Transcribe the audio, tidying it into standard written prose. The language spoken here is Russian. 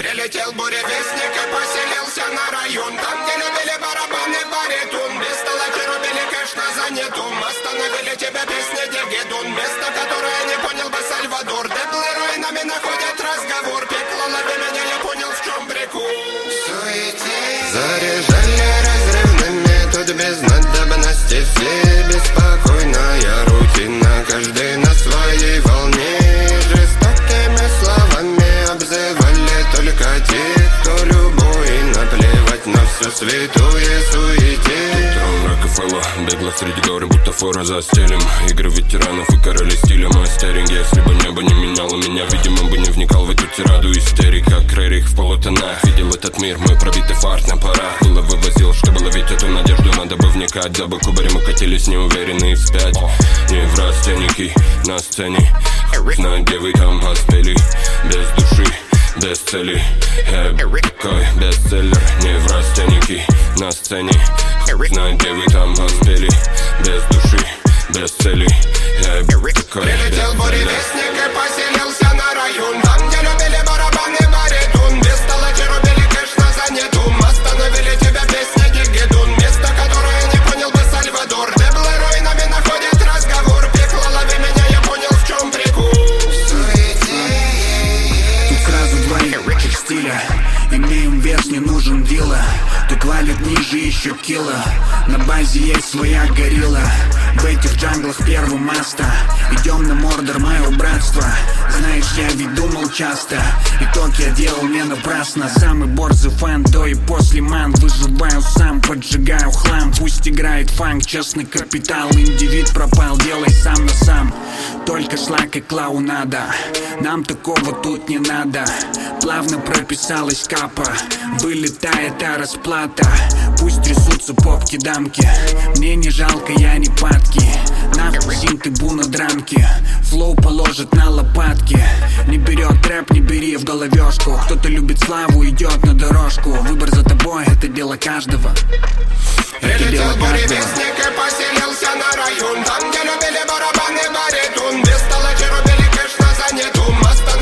Прилетел буревестник и поселился на район. Там, где любили барабаны, баритон. Без толочи рубили кэш на занятом. Остановили тебя песни Дигидун. Место, которое не понял бы Сальвадор. Деплы руинами находят разговор. Пекло лови меня, я понял, в чем прикол. Заряжали разрывными, тут без надобности. Все беспокойная рутина, каждый на своей волне. Жестокими словами обзывали только тех, кто любой. Наплевать на всю святую суете. Трон Рокфеллера, бегло среди горы, бутафора за стилем. Игры ветеранов и короли стиля. Мастеринг, если бы небо не меняло меня, видимо, бы не вникал в эту тираду истерик. Как Рерих в полутонах видел этот мир, мой пробитый фарт на парах. Было вывозил, чтобы ловить эту надежду, надо бы вникать. За бы кубарем укатились неуверенные вспять. Не в растенники на сцене, знаю, где вы там поспели. Без души, без цели, такой бестселлер. Не в растеники на сцене, знаю, где вы там поспели. Без души, без цели, такой Прилетел буревестник и поселился на район. Там, где любили барабаны, баритон. Без толочи рубили кэш на занятом. Остановили тебя песни Дигидун. Место, которое не понял бы Сальвадор. Деплы руинами находят разговор. Пекло лови меня, я понял, в чем прикол. Тут сразу два ебачих стиля. Имеем вес, не нужен вилла. Тут валит ниже еще кило. На базе есть своя горилла. В этих джанглах первый маста. Идем на Мордор, мое братство. Знаешь, я ведь думал часто. Итог я делал не напрасно. Самый борзый фан до и после ман. Выживаю сам, поджигаю хлам. Пусть играет фанк, честный капитал. Индивид пропал, делай сам на сам. Только шлак и клоунада. Нам такого тут не надо. Плавно прописалась капа. Вылетает расплата. Пусть трясутся попки-дамки. Мне не жалко, я не падки. Нахуй синты, буна, дранки. Флоу положит на лопатки. Не берет рэп, не бери в головешку. Кто-то любит славу, идет на дорожку. Выбор за тобой, это дело каждого. Прилетел буревестник и поселился на район. Там, где любили барабаны, баритон. Без толочи рубили кэш на занятом.